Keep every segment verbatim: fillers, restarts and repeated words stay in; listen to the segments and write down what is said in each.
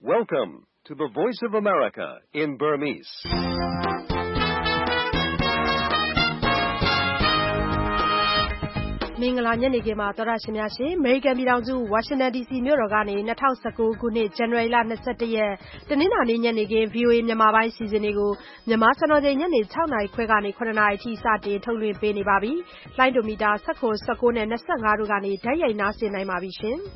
Welcome to the Voice of America in Burmese. ။မင်္ဂလာညနေခင်းပါသောတာရှင်များရှင်။ American ပြည်ထောင်စု Washington ဒီ စီ မြို့တော်ကနေ၂၀၁၉ခုနှစ် January လ၂၁ရက်တနင်္လာနေ့ညနေခင်း ဗွီအိုအေ မြန်မာပိုင်းအစီအစဉ်တွေကိုမြန်မာစံတော်ချိန်ညနေ၆နာရီခွဲကနေ၇နာရီအထိစတင်ထုတ်လွှင့်ပေးနေပါပြီ။လိုင်းဒိုမီတာ၁၇ ၁၉နဲ့၂၅တို့ကနေဓာတ်ရိုက်နားဆင်နိုင်ပါပြီရှင်။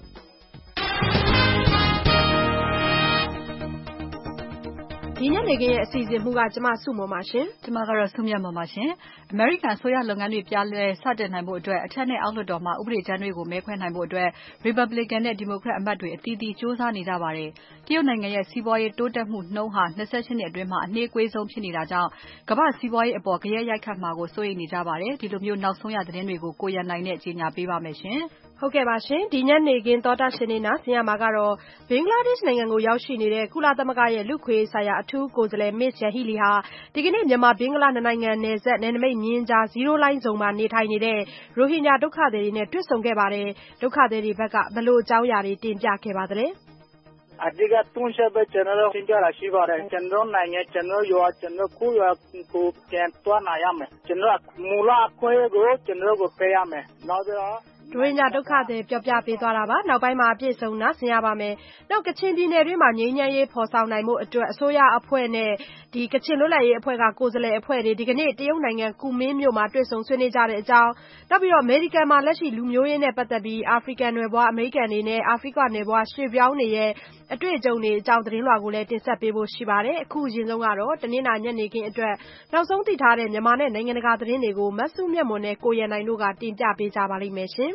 ဒီညနေခင်းရဲ့အစီအစဉ်မှုကကျမစုမုံပါရှင်။ကျမကတော့ဆုမြတ်မုံပါရှင်။ American အစိုးရလုပ်ငန်းတွေပြလဲစတင်နိုင်ဖို့အတွက်အထက်နဲ့အောက်လွှတ်တော်မှာဥပဒေကြမ်းတွေကိုမဲခွဲနိုင်ဖို့အတွက် Republican နဲ့ Democrat အမတ်တွေအသီးသီးစ조사နေကြပါတယ်။တရုတ်နိုင်ငံရဲ့စီးပွားရေးတိုးတက်မှုနှုန်းဟာ၂၈နှစ်အတွင်းမှာအနှေးကွေးဆုံးဖြစ်နေတာကြောင့်ကမ္ဘာ့စီးပွားရေးအပေါ်ဂယက်ရိုက်ခတ်မှာကိုစိုးရိမ်နေကြပါတယ်။ဒီလိုမျိုးနောက်ဆုံးရသတင်းတွေကိုကိုရန်နိုင်နဲ့ကြီးညာပေးပါမယ်ရှင်။ဟုတ်ကဲ့ပါရှင်ဒီညနေခင်းသောတာရှင်နေနာဆင်ရမှာကတော့ဘင်္ဂလားဒေ့ရှ်နိုင်ငံကိုရောက်ရှိနေတဲ့ကုလသမဂ္ဂရဲ့လူခွေဆိုင်ရာအထူးကိုယ်စားလှယ် Miss Yanghee Lee ဟာဒီကနေ့မြန်မာဘင်္ဂလားနှစ်နိုင်ငံနယ်စပ်နယ်နိမိတ်မျဉ်းကြားဇီးရိုးလိုင်းဇုံမှာနေထိုင်နေတဲ့ရိုဟင်ဂျာဒုက္ခသည်တွေနဲ့တွေ့ဆုံခဲ့ပါတယ်ဒုက္ခသည်တွေဘက်ကဘလို့အကြောင်းအရာတွေတင်ပြခဲ့ပါသလဲအဓိကသုံးချက်ပဲကျွန်တော်တို့သင်ပြတာရှိပါတယ်ကျွန်တော်နိုင်ငံကျွန်တော်ရွာကျွန်တော်ကိုရွာကိုပြန်သွားနိုင်ရမယ်ကျွန်တော်မူလအခွင့်အရေးကိုကျွန်တော်ကိုပေးရမယ်နောက်တော့ဒုညဒုက္ခသည်ပြောပြပေးသွားတာပါနောက်ပိုင်းမှာအပြည့်စုံနားဆင်ရပါမယ်နောက်ကချင်ပြည်နယ်တွင်းမှာငြိမ်းချမ်းရေးဖော်ဆောင်နိုင်မှုအတွက်အစိုးရအဖွဲ့နဲ့ဒီကချင်လွတ်လပ်ရေးအဖွဲ့ကကိုယ်စားလှယ်အဖွဲ့တွေဒီကနေ့တရုတ်နိုင်ငံကူမင်းမြို့မှာတွေ့ဆုံဆွေးနွေးကြတဲ့အကြောင်းနောက်ပြီးတော့အမေရိကန်မှာလက်ရှိလူမျိုးရေးနဲ့ပတ်သက်ပြီးအာဖရိကန်နယ်ပွားအမေရိကန်တွေနဲ့အာဖရိကနယ်ပွားရွှေပြောင်းတွေရဲ့အတွေ့အကြုံတွေအကြောင်းသတင်းလွှာကိုလည်းတင်ဆက်ပေးဖို့ရှိပါတယ်အခုအရင်ဆုံးကတော့တနင်္လာညနေခင်းအတွက်နောက်ဆုံးသိထားတဲ့မြန်မာနဲ့နိုင်ငံတကာသတင်းတွေကိုမဆုမြတ်မွန်နဲ့ကိုရန်နိုင်တို့ကတင်ပြပေးကြပါလိမ့်မယ်ရှင်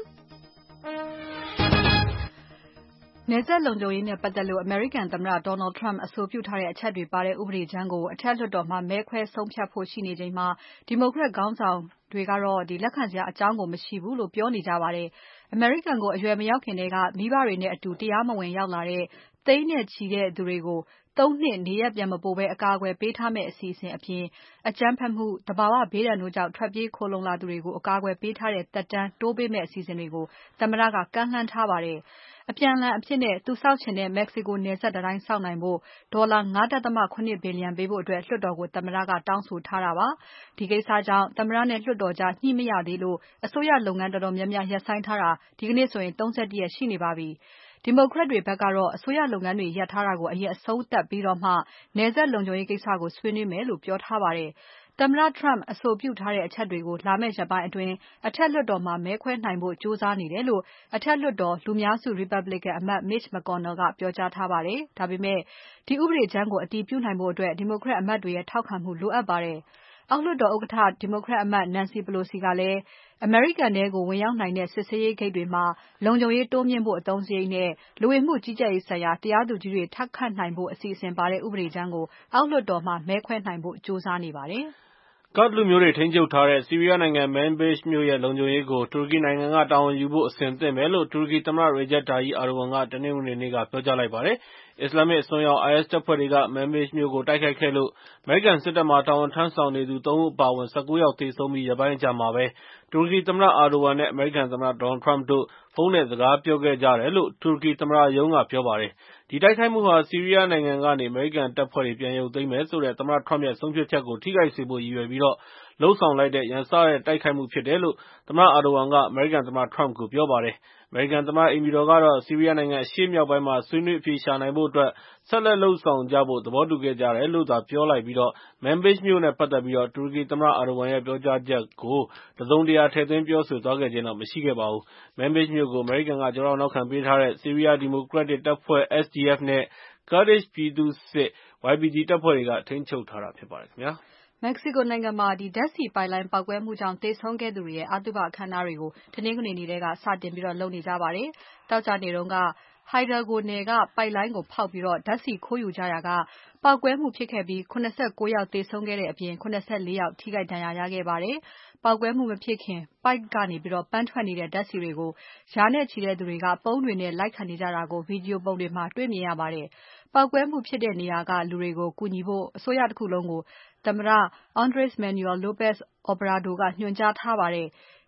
နယ်စပ်လုံခြုံရေးနဲ့ပတ်သက်လို့ American သမ္မတ Donald Trump အဆိုပြုထားတဲ့အချက်တွေပါတဲ့ဥပဒေကြမ်းကိုအထက်လွှတ်တော်မှာမဲခွဲဆုံးဖြတ်ဖို့ရှိနေချိန်မှာ Democrat ခေါင်းဆောင်တွေကတော့ဒီလက်ခံစရာအကြောင်းကိုမရှိဘူးလို့ပြောနေကြပါတယ်။ American ကိုအရွယ်မရောက်ခင်တည်းကမိဘတွေနဲ့အတူတရားမဝင်ရောက်လာတဲ့သိန်းနဲ့ချီတဲ့သူတွေကိုသုံးနှစ်နေရပ်ပြန်မပို့ဘဲအကာအကွယ်ပေးထားမယ့်အစီအစဉ်အပြင်အကြမ်းဖက်မှုတဘာဝဘေးဒဏ်တို့ကြောင့်ထွက်ပြေးခိုလုံလာသူတွေကိုအကာအကွယ်ပေးထားတဲ့သက်တမ်းတိုးပေးမယ့်အစီအစဉ်တွေကိုသမ္မတကကမ်းလှမ်းထားပါတယ်။အပြန်အလှန်အဖြစ်နဲ့သူစောက်ချင်တဲ့ Mexico နယ်စပ်တံတိုင်းဆောက်နိုင်ဖို့ဒေါ်လာ ၅.၇ ဘီလီယံပေးဖို့အတွက်လွှတ်တော်ကိုသမ္မတကတောင်းဆိုထားတာပါ။ဒီကိစ္စကြောင့်သမ္မတနဲ့လွှတ်တော်ကြားညှိမရသေးလို့အစိုးရလုပ်ငန်းတော်တော်များများရပ်ဆိုင်းထားတာဒီကနေ့ဆိုရင်၃၁ရက်ရှိနေပါပြီ။ Democrat တွေဘက်ကတော့အစိုးရလုပ်ငန်းတွေရပ်ထားတာကိုအရင်အဆုံးသတ်ပြီးတော့မှနယ်စပ်လုံခြုံရေးကိစ္စကိုဆွေးနွေးမယ်လို့ပြောထားပါတယ်။သမ္မတ Trump အဆိုပြုထားတဲ့အချက်တွေကိုလာမယ့်ရက်ပိုင်းအတွင်းအထက်လွှတ်တော်မှာမဲခွဲနိုင်ဖို့ကြိုးစားနေတယ်လို့အထက်လွှတ်တော်လူများစု Republican အမတ် Mitch McConnell ကပြောကြားထားပါတယ်။ဒါပေမဲ့ဒီဥပဒေကြမ်းကိုအတည်ပြုနိုင်ဖို့အတွက် Democrat အမတ်တွေရဲ့ထောက်ခံမှုလိုအပ်ပါတယ်။အောက်လွှတ်တော်ဥက္ကဋ္ဌ Democrat အမတ် Nancy Pelosi ကလည်းအမေရိကန်ထဲကိုဝင်ရောက်နိုင်တဲ့စစ်ဆေးရေးဂိတ်တွေမှာလုံခြုံရေးတိုးမြှင့်ဖို့အသုံးစရိတ်နဲ့လူဝင်မှုကြီးကြပ်ရေးဆိုင်ရာတရားသူကြီးတွေထပ်ခန့်နိုင်ဖို့အစီအစဉ်ပါတဲ့ဥပဒေကြမ်းကိုအောက်လွှတ်တော်မှာမဲခွဲနိုင်ဖို့ကြိုးစားနေပါတယ်။ကာ့ဒ်လူမျိုးတွေထိန်းချုပ်ထားတဲ့ဆီးရီးယားနိုင်ငံ Manbij မြို့ရဲ့လုံခြုံရေးကိုတူရကီနိုင်ငံကတာဝန်ယူဖို့အဆင်သင့်ပဲလို့တူရကီသမ္မတ Recep Tayyip Erdogan ကတနင်္ဂနွေနေ့ကပြောကြားလိုက်ပါတယ်။အစ္စလာမစ်အစွန်းရောက် အိုင်အက်စ်တပ်ဖွဲ့တွေက Manbij မြို့ကိုတိုက်ခိုက်ခဲ့လို့အမေရိကန်စစ်တပ်မှာတာဝန်ထမ်းဆောင်နေသူသုံးဦးအပါအဝင်၁၉ယောက်သေဆုံးပြီးရက်ပိုင်းအကြာမှာပဲတူရကီသမ္မတ Erdogan နဲ့အမေရိကန်သမ္မတ Donald Trump တို့ဖုန်းနဲ့စကားပြောခဲ့ကြတယ်လို့တူရကီသမ္မတရုံးကပြောပါတယ်။ဒီတိုက်ခိုက်မှုဟာဆီးရီးယားနိုင်ငံကနေအမေရိကန်တပ်ဖွဲ့တွေပြန်ရုပ်သိမ်းမယ်ဆိုတဲ့သမ္မတ Trump ရဲ့ဆုံးဖြတ်ချက်ကိုထိခိုက်စေဖို့ရည်ရွယ်ပြီးလုပ်ဆောင်လိုက်တဲ့ရန်စတဲ့တိုက်ခိုက်မှုဖြစ်တယ်လို့သမ္မတ Erdogan ကအမေရိကန်သမ္မတ Trump ကိုပြောပါတယ်။အမေရိကန်သမ္မတအိမ်ဖြူတော်ကတော့ဆီးရီးယားနိုင်ငံအရှေ့မြောက်ပိုင်းမှာဆွေးနွေးအဖြေရှာနိုင်ဖို့အတွက်ဆက်လက်လုပ်ဆောင်ကြဖို့သဘောတူခဲ့ကြတယ်လို့သာပြောလိုက်ပြီး Manbij မြို့နဲ့ပတ်သက်ပြီးတူရကီသမ္မတ Erdogan ရဲ့ပြောကြားချက်ကိုတစုံတရာထည့်သွင်းပြောဆိုသွားခဲ့ခြင်းမရှိခဲ့ပါဘူး။ Manbij မြို့ကိုအမေရိကန်ကကျောထောက်နောက်ခံပေးထားတဲ့ဆီးရီးယားဒီမိုကရက်တစ်တပ်ဖွဲ့ S D F နဲ့ Kurdish ပြည်သူ့စစ် Y P G တပ်ဖွဲ့တွေကထိန်းချုပ်ထားတာဖြစ်ပါတယ်ခင်ဗျာ။မက္ကဆီကိုနိုင်ငံမှာဒီဓါတ်ဆီပိုက်လိုင်းပေါက်ကွဲမှုကြောင့်သေဆုံးခဲ့သူတွေရဲ့အသုဘအခမ်းအနားတွေကိုတနင်္ဂနွေနေ့ကစတင်ပြီးလုပ်နေကြပါတယ်။တောက်ကြနေတုန်းက Hidalgo နယ်ကပိုက်လိုင်းကိုဖောက်ပြီးဓါတ်ဆီခိုးယူကြရာကပေါက်ကွဲမှုဖြစ်ခဲ့ပြီး၇၉ယောက်သေဆုံးခဲ့တဲ့အပြင်၇၄ယောက်ထိခိုက်ဒဏ်ရာရခဲ့ပါတယ်။ပေါက်ကွဲမှုမဖြစ်ခင်ပိုက်ကနေပန်းထွက်နေတဲ့ဓါတ်ဆီတွေကိုရာနဲ့ချီတဲ့သူတွေကပုံးတွေနဲ့လိုက်ခံနေကြတာကိုဗီဒီယိုပုံတွေမှာတွေ့မြင်ရပါတယ်။ပေါက်ကွဲမှုဖြစ်တဲ့နေရာကလူတွေကိုကူညီဖို့အစိုးရတခုလုံးကိုသမ္မတ Andres Manuel Lopez Obrador ကညွှန်ကြားထားပါတယ်။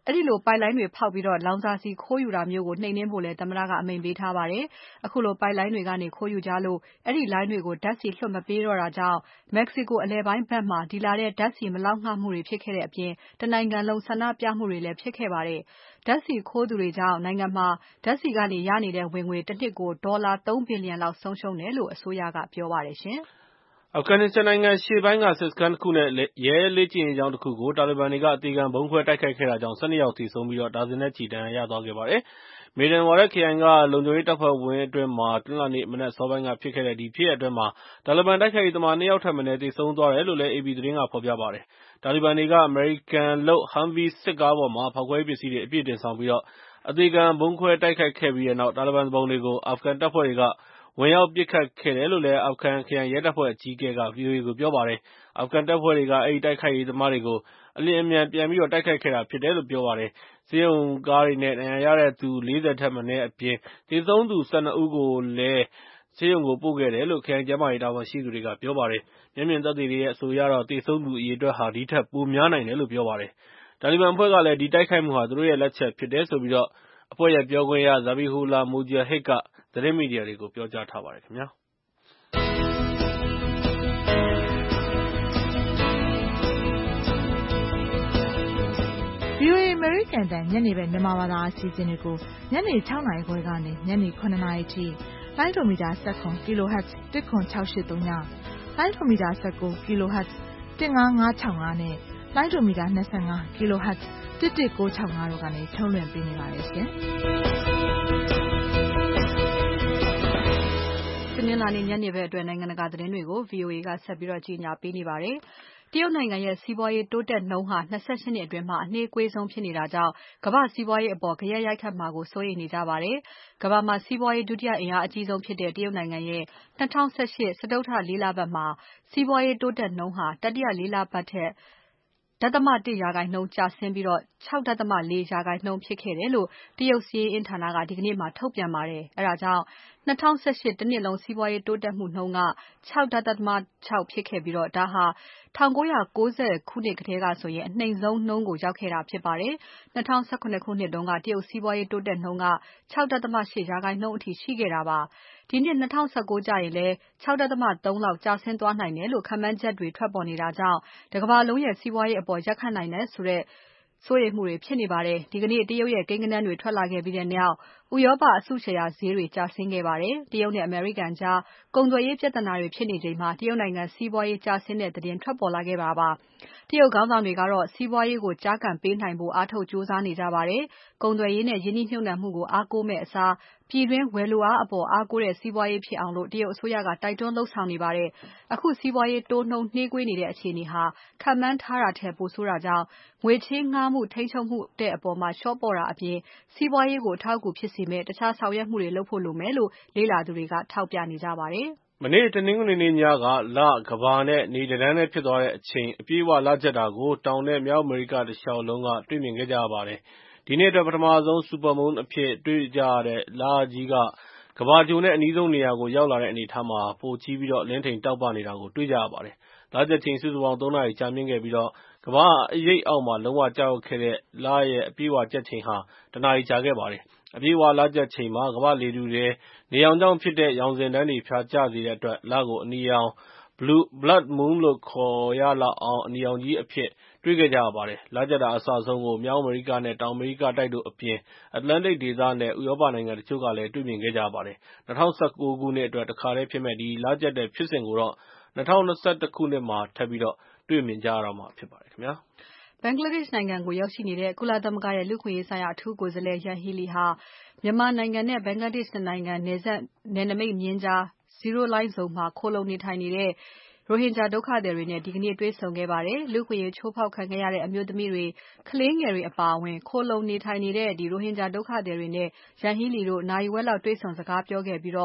အဲ့ဒီလိုပိုက်လိုင်းတွေဖောက်ပြီးတော့လောင်စာဆီခိုးယူတာမျိုးကိုနှိမ်နင်းဖို့လဲသမ္မတကအမိန့်ပေးထားပါတယ်။အခုလိုပိုက်လိုင်းတွေကနေခိုးယူကြလို့အဲ့ဒီလိုင်းတွေကိုဓာတ်ဆီလွှတ်မပေးတော့တာကြောင့်မက္ကဆီကိုအလဲပိုင်းဘက်မှာဒီလာတဲ့ဓာတ်ဆီမလောက်ငှမှုတွေဖြစ်ခဲ့တဲ့အပြင်တနိုင်ငံလုံးဆန္ဒပြမှုတွေလည်းဖြစ်ခဲ့ပါတယ်။ဓာတ်ဆီခိုးသူတွေကြောင့်နိုင်ငံမှာဓာတ်ဆီကနေရနေတဲ့ဝင်ငွေတစ်နှစ်ကိုဒေါ်လာသုံးဘီလီယံလောက်ဆုံးရှုံးတယ်လို့အစိုးရကပြောပါတယ်ရှင်။အာဖဂန်နစ္စတန်နိုင်ငံရှေ့ပိုင်းကစစ်စခန်းတစ်ခုနဲ့ရဲလေ့ကျင့်ရေးကျောင်းတစ်ခုကိုတာလီဘန်တွေကအသေခံဗုံးခွဲတိုက်ခိုက်ခဲ့တာကြောင့်၁၂ယောက်သေဆုံးပြီးတော့ဒါဇင်နဲ့ချီဒဏ်ရာရသွားခဲ့ပါတယ်။မေဒန်ဝါရက်ခရိုင်ကလုံခြုံရေးတပ်ဖွဲ့ဝင်အတွင်းမှာတနင်္လာနေ့မနက်စောပိုင်းကဖြစ်ခဲ့တဲ့ဒီဖြစ်ရပ်အတွင်းမှာတာလီဘန်တိုက်ခိုက်ရေးသမားနှစ်ယောက်ထပ်မံသေဆုံးသွားတယ်လို့လည်း အေပီ သတင်းကဖော်ပြပါတယ်။တာလီဘန်တွေကအမေရိကန်လုပ် Humvee စစ်ကားပေါ်မှာဖောက်ခွဲရေးပစ္စည်းတွေအပြည့်တင်ဆောင်ပြီးတော့အသေခံဗုံးခွဲတိုက်ခိုက်ခဲ့ပြီးတဲ့နောက်တာလီဘန်သူပုန်တွေကိုအာဖဂန်တပ်ဖွဲ့တွေကဝင်ရောက်ပစ်ခတ်ခဲ့တယ်လို့လည်းအာဖဂန်ခရိုင်ရဲတပ်ဖွဲ့အကြီးအကဲက ဗွီအိုအေကိုပြောပါတယ်။အာဖဂန်တပ်ဖွဲ့တွေကအဲဒီတိုက်ခိုက်ရေးသမားတွေကိုအလျင်အမြန်ပြန်ပြီးတော့တိုက်ခိုက်ခဲ့တာဖြစ်တယ်လို့ပြောပါတယ်။ဆေးရုံကားတွေနဲ့ဒဏ်ရာရတဲ့သူ၄၀ထက်မနည်းအပြင်သေဆုံးသူ၁၂ဦးကိုလည်းဆေးရုံကိုပို့ခဲ့တယ်လို့ခရိုင်ကျန်းမာရေးတာဝန်ရှိသူတွေကပြောပါတယ်။မျက်မြင်သက်သေတွေရဲ့အဆိုအရတော့သေဆုံးသူအရေအတွက်ဟာဒီထက်ပိုများနိုင်တယ်လို့ပြောပါတယ်။တာလီဘန်အဖွဲ့ကလည်းဒီတိုက်ခိုက်မှုဟာသူတို့ရဲ့လက်ချက်ဖြစ်တယ်ဆိုပြီးတော့အဖွဲ့ရဲ့ပြောခွင့်ရ Zabihullah Mujahid ကသတင်းမီဒီယာတွေကိုပြောကြားထားပါတယ်ခင်ဗျာ။ VOA အမေရိကန်တန်ညနေပဲမြန်မာဘာသာအစီအစဉ်တွေကိုညနေ၆နာရီခွဲကနေညနေခုနှစ်နာရီထိလိုင်းဒိုမီတာ၁၇ kHz တစ်ခွန်၆၈၃ညလိုင်းဒိုမီတာ၁၉ kHz တစ်ငါးငါး၆ငါးနဲ့လိုင်းဒိုမီတာ၂၅ kHz တစ်တစ်၉၆၅တို့ကနေထုတ်လွှင့်ပေးနေပါတယ်ရှင်။တနင်္လာနေ့ညနေဘက်အတွက်နိုင်ငံတကာသတင်းတွေကို ဗွီအိုအေ ကဆက်ပြီးတော့ကြီးညာပေးနေပါတယ်။တရုတ်နိုင်ငံရဲ့စီးပွားရေးတိုးတက်နှုန်းဟာ၂၈နှစ်အတွင်းမှာအနှေးကွေးဆုံးဖြစ်နေတာကြောင့်ကမ္ဘာ့စီးပွားရေးအပေါ်ဂယက်ရိုက်ခတ်မှာကိုစိုးရိမ်နေကြပါတယ်။ကမ္ဘာမှာစီးပွားရေးဒုတိယအင်အားအကြီးဆုံးဖြစ်တဲ့တရုတ်နိုင်ငံရဲ့၂၀၁၈စတုတ္ထလေးလပတ်မှာစီးပွားရေးတိုးတက်နှုန်းဟာတတိယလေးလပတ်ထက်ဒသမ၁ရာခိုင်နှုန်းကျဆင်းပြီးတော့၆ဒသမ၄ရာခိုင်နှုန်းဖြစ်ခဲ့တယ်လို့တရုတ်စီးရေးအင်ဌာနကဒီကနေ့မှထုတ်ပြန်ပါတယ်။အဲဒါကြောင့်၂၀၁၈တနှစ်လုံးစီးပွားရေးတိုးတက်မှုနှုန်းက၆ဒသမ၆ဖြစ်ခဲ့ပြီးတော့ဒါဟာ၁၉၉၀ခုနှစ်ကတည်းကဆိုရင်အနှိမ်ဆုံးနှုန်းကိုရောက်ခဲ့တာဖြစ်ပါတယ်။၂၀၁၇ခုနှစ်တုန်းကတရုတ်စီးပွားရေးတိုးတက်နှုန်းက၆ဒသမ၈ရာခိုင်နှုန်းအထိရှိခဲ့တာပါ။ဒီနှစ်၂၀၁၉ကျရင်လည်း၆ဒသမ၃လောက်ကျဆင်းသွားနိုင်တယ်လို့ခန့်မှန်းချက်တွေထွက်ပေါ်နေတာကြောင့်တကမ္ဘာလုံးရဲ့စီးပွားရေးအပေါ်ရပ်ခတ်နိုင်တယ်ဆိုတဲ့စိုးရိမ်မှုတွေဖြစ်နေပါတယ်။ဒီကနေ့တရုတ်ရဲ့ကိန်းဂဏန်းတွေထွက်လာခဲ့ပြီးတဲ့နောက်ဥရောပအစုရှယ်ယာဈေးတွေကျဆင်းခဲ့ပါတယ်။တရုတ်နဲ့အမေရိကန်ကြားကုန်သွယ်ရေးပြဿနာတွေဖြစ်နေချိန်မှာတရုတ်နိုင်ငံစီးပွားရေးကျဆင်းတဲ့သတင်းထွက်ပေါ်လာခဲ့တာပါ။တရုတ်ခေါင်းဆောင်တွေကတော့စီးပွားရေးကိုကြားကန်ပေးနိုင်ဖို့အားထုတ်ကြိုးစားနေကြပါတယ်။ကုန်သွယ်ရေးနဲ့ယင်းနှိမ့်ညွှပ်နှံမှုကိုအားကိုးမဲ့အစားပြည်တွင်းဝယ်လိုအားအပေါ်အားကိုးတဲ့စီးပွားရေးဖြစ်အောင်လို့တရုတ်အစိုးရကတိုက်တွန်းလှုံ့ဆော်နေပါတယ်။အခုစီးပွားရေးတိုးနှုန်းနှေးကွေးနေတဲ့အခြေအနေဟာခန့်မှန်းထားတာထက်ပိုဆိုးတာကြောင့်ငွေချေးငှားမှုထိန်းချုပ်မှုတဲ့အပေါ်မှာလျှော့ပေါ့တာအပြင်စီးပွားရေးကိုအထောက်အကူဖြစ်စေမဲ့တခြားဆောင်ရွက်မှုတွေလုပ်ဖို့လိုမယ်လို့လေ့လာသူတွေကထောက်ပြနေကြပါတယ်။မနေ့တနင်္ဂနွေနေ့ညကလကမ္ဘာနဲ့နေတန်းနဲ့ဖြစ်သွားတဲ့အချိန်အပြည့်အဝလကျက်တာကိုတောင်နဲ့မြောက်အမေရိကတလျှောက်လုံးကတွေ့မြင်ခဲ့ကြရပါတယ်။ဒီနေ့အတွက်ပထမဆုံး Supermoon အဖြစ်တွေ့ကြရတဲ့လကြီးကကမ္ဘာဂြိုဟ်နဲ့အနီးဆုံးနေရာကိုရောက်လာတဲ့အနေအထားမှာပိုကြီးပြီးတော့အလင်းထိန်တောက်ပနေတာကိုတွေ့ကြရပါတယ်။လကျက်ချိန်စုစုပေါင်းသုံးနာရီကြာမြင့်ခဲ့ပြီးတော့ကမ္ဘာအရိပ်အောက်မှာလုံးဝကျရောက်ခဲ့တဲ့လရဲ့အပြည့်အဝကျက်ချိန်ဟာတနာရီကြာခဲ့ပါတယ်။အပြည့်အဝလကျက်ချိန်မှာကမ္ဘာလေထုထဲနေရောင်ကြောင့်ဖြစ်တဲ့ရောင်စဉ်တန်းတွေဖြာကျစေတဲ့အတွက်လကိုအနီရောင် Blue Blood Moon လို့ခေါ်ရလောက်အောင်အနီရောင်ကြီးအဖြစ်တွေ့ခဲ့ကြရပါတယ်။လကျက်တာအစဆုံးကိုမြောက်အမေရိကနဲ့တောင်အမေရိကတိုက်တို့အပြင်အတ္တလန်တိတ်ဒေသနဲ့ဥရောပနိုင်ငံတချို့ကလည်းတွေ့မြင်ခဲ့ကြရပါတယ်။၂၀၁၉ခုနှစ်အတွက်တခါတည်းဖြစ်မဲ့ဒီလကျက်တဲ့ဖြစ်စဉ်ကိုတော့၂၀၂၁ခုနှစ်မှာထပ်ပြီးတော့တွေ့မြင်ကြရတော့မှာဖြစ်ပါတယ်ခင်ဗျာ။ဘင်္ဂလားဒေ့ရှ်နိုင်ငံကိုရောက်ရှိနေတဲ့ကုလသမဂ္ဂရဲ့လူ့အခွင့်အရေးဆိုင်ရာအထူးကိုယ်စားလှယ် Yanghee Lee ဟာမြန်မာနိုင်ငံနဲ့ဘင်္ဂလားဒေ့ရှ်နိုင်ငံနယ်စပ်နယ်နိမိတ်မျဉ်းကြား Zero Line Zone မှာခိုလှုံနေထိုင်နေတဲ့ရိုဟင်ဂျာဒုက္ခသည်တွေနဲ့ဒီကနေ့တွေ့ဆုံခဲ့ပါတယ်။လူ့အခွင့်အရေးချိုးဖောက်ခံခဲ့ရတဲ့အမျိုးသမီးတွေကလေးငယ်တွေအပါအဝင်ခိုလှုံနေထိုင်နေတဲ့ဒီရိုဟင်ဂျာဒုက္ခသည်တွေနဲ့Yanghee Leeတို့နာရီဝက်လောက်တွေ့ဆုံစကားပြောခဲ့ပြီးတော့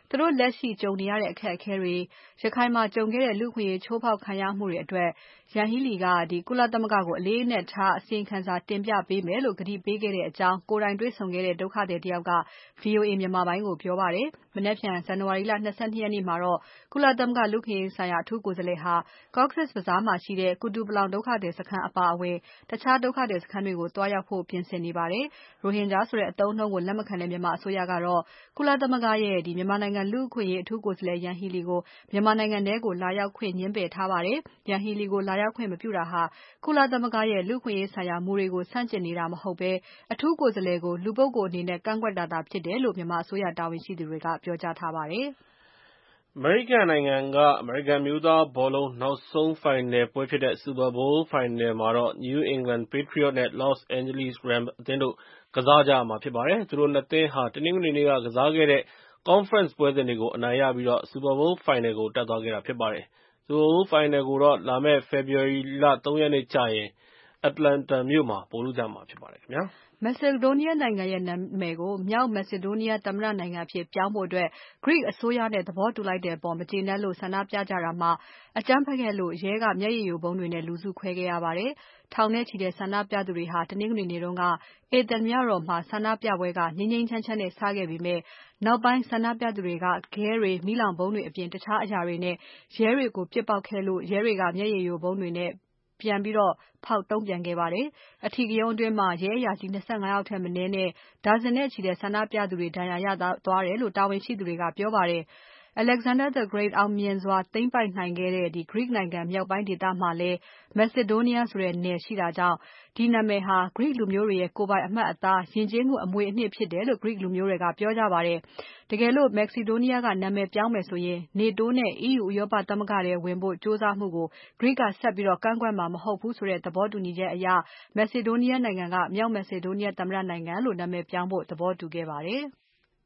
သူတို့လက်ရှိကြုံနေရတဲ့အခက်အခဲတွေရခိုင်မှာကြုံခဲ့တဲ့လူ့အခွင့်အရေးချိုးဖောက်ခံရမှုတွေအတွက်ယန်ဟီလီကဒီကုလသမဂ္ဂကိုအလေးအနက်ထားအစီရင်ခံစာတင်ပြပေးမယ်လို့ကတိပေးခဲ့တဲ့အကြောင်းကိုယ်တိုင်တွေ့ဆုံခဲ့တဲ့ဒုက္ခသည်တယောက်က V O A မြန်မာပိုင်းကိုပြောပါတယ်။မနက်ဖြန်ဇန်နဝါရီလ၂၂ရက်နေ့မှာတော့ကုလသမဂ္ဂလူ့အခွင့်အရေးဆိုင်ရာအထူးကိုယ်စားလှယ်ဟာ Cox's Bazar မှာရှိတဲ့ကုတူပလောင်ဒုက္ခသည်စခန်းအပါအဝင်တခြားဒုက္ခသည်စခန်းတွေကိုတွားရောက်ဖို့ပြင်ဆင်နေပါတယ်။ရိုဟင်ဂျာဆိုတဲ့အသုံးအနှုန်းကိုလက်မခံတဲ့မြန်မာအစိုးရကတော့ကုလသမဂ္ဂရဲ့ဒီမြန်မာနိုင်ငံလူ့အခွင့်အရေးအထူးကိုယ်စားလှယ်ယန်ဟီလီကိုမြန်မာနိုင်ငံထဲကိုလာရောက်ခွင့်ညှင်းပယ်ထားပါတယ်။ယန်ဟီလီကိုလာရောက်ခွင့်မပြုတာဟာကုလသမဂ္ဂရဲ့လူ့အခွင့်အရေးဆိုင်ရာမူတွေကိုဆန့်ကျင်နေတာမဟုတ်ဘဲအထူးကိုယ်စားလှယ်ကိုလူပုဂ္ဂိုလ်အနေနဲ့ကန့်ကွက်တာသာဖြစ်တယ်လို့မြန်မာအစိုးရတာဝန်ရှိသူတွေကပြောကြားထားပါတယ်။အမေရိကန်နိုင်ငံကအမေရိကန်မျိုးသားဘောလုံးနောက်ဆုံးဖိုင်နယ်ပွဲဖြစ်တဲ့ Super Bowl ဖိုင်နယ်မှာတော့ New England Patriots နဲ့ Los Angeles Rams အသင်းတို့ကစားကြမှာဖြစ်ပါတယ်။သူတို့နှစ်သင်းဟာတနင်္ဂနွေနေ့ကကစားခဲ့တဲ့ Conference ပွဲစဉ်တွေကိုအနိုင်ရပြီးတော့ Super Bowl ဖိုင်နယ်ကိုတက်သွားခဲ့တာဖြစ်ပါတယ်။ Super Bowl ဖိုင်နယ်ကိုတော့လာမယ့် February လ၃ ရက်နေ့ကျရင် Atlanta မြို့မှာဗိုလ်လုကြမှာဖြစ်ပါတယ်ခင်ဗျာ။ Macedonia နိုင်ငံရဲ့နာမည်ကိုမြောက် Macedonia သမ္မတနိုင်ငံအဖြစ်ပြောင်းဖို့အတွက် Greek အစိုးရနဲ့သဘောတူလိုက်တဲ့အပေါ်မကျေနပ်လို့ဆန္ဒပြကြတာမှာအကြမ်းဖက်ခဲ့လို့ရဲကမျက်ရည်ယိုဗုံးတွေနဲ့လူစုခွဲခဲ့ရပါတယ်။ထောင်နဲ့ချီတဲ့ဆန္ဒပြသူတွေဟာတနင်္ဂနွေနေ့တုန်းက Athens မြို့တော်မှာဆန္ဒပြပွဲကငြိမ်းငြိမ်းချမ်းချမ်းနဲ့စခဲ့ပေမဲ့နောက်ပိုင်းဆန္ဒပြသူတွေကခဲတွေမီးလောင်ဗုံးတွေအပြင်တခြားအရာတွေနဲ့ရဲတွေကိုပစ်ပေါက်ခဲ့လို့ရဲတွေကမျက်ရည်ယိုဗုံးတွေနဲ့ပြန်ပြီးတော့ဖောက်တုံးပြန်ခဲ့ပါတယ်။အထီးကရုဏ်းအတွင်းမှာရဲအရာရှိ၂၅ယောက်ထက်မနည်းနဲ့ဒါဇင်နဲ့ချီတဲ့ဆန္ဒပြသူတွေဒဏ်ရာရသွားတယ်လို့တာဝန်ရှိသူတွေကပြောပါတယ်။ Alexander the Great အောင်မြင်စွာသိမ်းပိုက်နိုင်ခဲ့တဲ့ဒီ Greek နိုင်ငံမြောက်ပိုင်းဒေသမှာလည်း Macedonia ဆိုတဲ့နယ်ရှိတာကြောင့်ဒီနာမည်ဟာ Greek လူမျိုးတွေရဲ့ကိုယ်ပိုင်အမှတ်အသားယဉ်ကျေးမှုအမွေအနှစ်ဖြစ်တယ်လို့ Greek လူမျိုးတွေကပြောကြပါတယ်။တကယ်လို့ Macedonia ကနာမည်ပြောင်းမယ်ဆိုရင် NATO နဲ့ E U ဥရောပသမဂ္ဂထဲဝင်ဖို့ကြိုးစားမှုကို Greek ကဆက်ပြီးကန့်ကွက်မှာမဟုတ်ဘူးဆိုတဲ့သဘောတူညီချက်အရ Macedonia နိုင်ငံကမြောက် Macedonia သမ္မတနိုင်ငံလို့နာမည်ပြောင်းဖို့သဘောတူခဲ့ပါတယ်။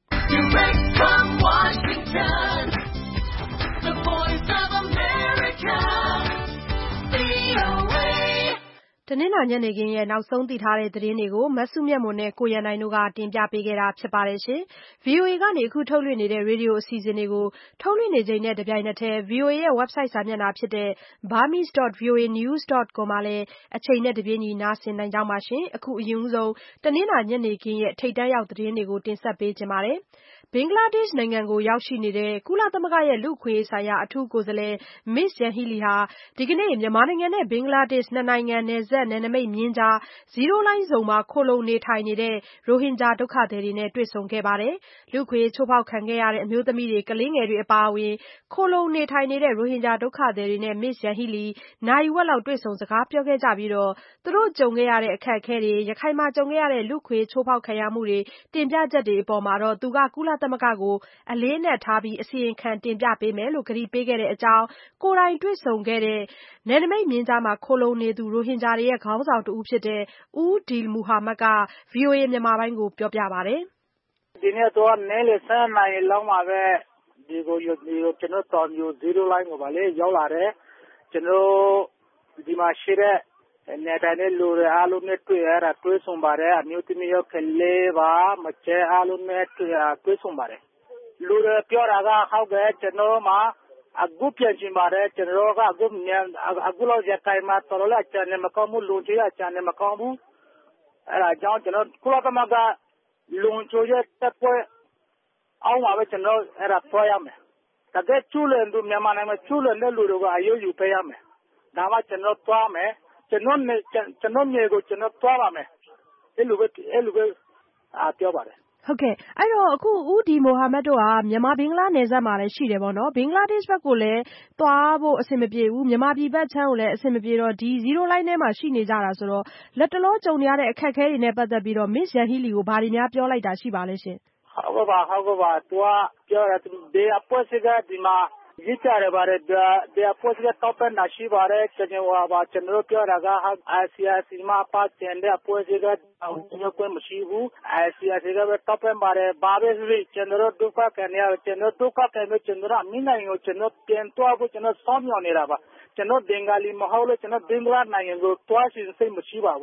Direct from Washington, the voice of America, V O A တနင်္လာညနေခင်းရဲ့နောက်ဆုံးသိထားတဲ့သတင်းတွေကိုမစုမြတ်မွန်နဲ့ကိုရန်နိုင်တို့ကတင်ပြပေးခဲ့တာဖြစ်ပါတယ်ရှင်။ V O A ကနေအခုထုတ်လွှင့်နေတဲ့ရေဒီယိုအစီအစဉ်တွေကိုထုတ်လွှင့်နေချိန်နဲ့တပြိုင်နက်တည်း V O A ရဲ့ website စာမျက်နှာဖြစ်တဲ့ burmese dot v o a news dot com မှာလည်းအချိန်နဲ့တပြေးညီနားဆင်နိုင်ကြပါရှင်။အခုအရင်ဆုံးတနင်္လာညနေခင်းရဲ့ထိပ်တန်းရောက်သတင်းတွေကိုတင်ဆက်ပေးချင်ပါတယ်။ဘင်္ဂလားဒေ့ရှ်နိုင်ငံကိုရောက်ရှိနေတဲ့ကုလသမဂ္ဂရဲ့လူ့အခွင့်အရေးဆိုင်ရာအထူးကိုယ်စားလှယ် Ms. Yanghee Lee ဟာဒီကနေ့မြန်မာနိုင်ငံနဲ့ဘင်္ဂလားဒေ့ရှ်နှစ်နိုင်ငံနယ်စပ်နယ်နိမိတ်မျဉ်းကြားဇီးရိုးလိုင်းဇုန်မှာခိုလှုံနေထိုင်နေတဲ့ရိုဟင်ဂျာဒုက္ခသည်တွေနဲ့တွေ့ဆုံခဲ့ပါတယ်။လူ့အခွင့်အရေးချိုးဖောက်ခံခဲ့ရတဲ့အမျိုးသမီးတွေကလေးငယ်တွေအပါအဝင်ခိုလှုံနေထိုင်နေတဲ့ရိုဟင်ဂျာဒုက္ခသည်တွေနဲ့ Ms. Yanghee Lee နာရီဝက်လောက်တွေ့ဆုံစကားပြောခဲ့ကြပြီးတော့သူတို့ကြုံခဲ့ရတဲ့အခက်အခဲတွေရခိုင်မှာကြုံခဲ့ရတဲ့လူ့အခွင့်အရေးချိုးဖောက်ခံရမှုတွေတင်ပြချက်တွေအပေါ်မှာတော့သူကကုလသမဂ္ဂကိုအလေးအနက်ထားပြီးအစီရင်ခံတင်ပြပေးမယ်လို့ကတိပေးခဲ့တဲ့အကြောင်းကိုယ်တိုင်တွေ့ဆုံခဲ့တဲ့နယ်နိမိတ်မျဉ်းကြားမှာခိုလှုံနေသူရိုဟင်ဂျာတွေရဲ့ခေါင်းဆောင်တဦးဖြစ်တဲ့ဦးဒီလ်မူဟာမက်က V O A မြန်မာပိုင်းကိုပြောပြပါတယ်။ဒီနေ့တော့နယ်လေဆန်းနိုင်လောက်မှာပဲဒီကိုဒီကိုကျွန်တော်တော်မျိုးဇီးရိုးလိုင်းကိုပါလေရောက်လာတယ်ကျွန်တော်ဒီမှာရှိတဲ့နေတဲ့လူတွေအားလုံးနဲ့တွေ့ရတာတွေ့ဆုံပါတယ်အမျိုးသမီးရောကလေးပါမကျဲအားလုံးနဲ့တွေ့တွေ့ဆုံပါတယ်လူတွေပြောတာကဟုတ်ကဲ့ကျွန်တော်မှအခုပြန်ချင်ပါတယ်ကျွန်တော်ကအခုမြန်အခုလောက်ရခိုင်မှာတော်တော်လေးအချမ်းနဲ့မကောင်းဘူးလူကြီးအချမ်းနဲ့မကောင်းဘူးအဲ့ဒါကြောင့်ကျွန်တော်ကုလသမဂ္ဂလုံခြုံရေးတပ်ဖွဲ့အောက်မှာပဲကျွန်တော်အဲ့ဒါပြောရမယ်တကယ်ကျူးလွန်သူမြန်မာနိုင်ငံမှာကျူးလွန်တဲ့လူတွေကိုအရေးယူပေးရမယ်ဒါမှကျွန်တော်တွားမယ်ကျွန်တော်နဲ့ကျွန်တော်မြေကိုကျွန်တော်တွားပါမယ်အဲ့လိုပဲအဲ့လိုပဲအားပြောပါတယ်ဟုတ်ကဲ့အဲ့တော့အခုဦးဒီမိုဟာမက်တို့ကမြန်မာဘင်္ဂလားနယ်စပ်မှာလည်းရှိတယ်ပေါ့နော်ဘင်္ဂလားဒေ့ရှ်ဘက်ကိုလည်းသွားဖို့အဆင်မပြေဘူးမြန်မာပြည်ဘက်ချမ်းကိုလည်းအဆင်မပြေတော့ဒီဇီးရိုးလိုင်းထဲမှာရှိနေကြတာဆိုတော့လက်တလောကြုံနေရတဲ့အခက်အခဲတွေနဲ့ပတ်သက်ပြီးတော့ Ms. Yanghee Lee ကိုဘာတွေများပြောလိုက်တာရှိပါလဲရှင်ဟုတ်ကဲ့ပါဟုတ်ကဲ့ပါသူကပြောတယ်ဒီအပွဲစကဒီမှာရစ်ကြရပါတယ်ဒီအပွဲစကတောက်ပန်တာရှိပါတယ်ကျွန်တော်ပါကျွန်တော်ပြောတာကအာဆီယာစီမှာပါကျန်တဲ့အပွဲစကကျွန်တော်ကွမရှိဘူးအာဆီယာစီကပဲတောက်ပန်ပါတယ်ဘာပဲဖြစ်ကျွန်တော်ဒုက္ခခံရကျွန်တော်ဒုက္ခခံလို့ကျွန်တော်အမိနိုင်ကိုကျွန်တော်ပြန်တော့ဖို့ကျွန်တော်စောင့်မျှော်နေတာပါကျွန်တော်ဘင်္ဂါလီမဟုတ်လို့ကျွန်တော်ဘင်္ဂလားနိုင်ငံကိုတွားရှင်စိတ်မရှိပါဘူး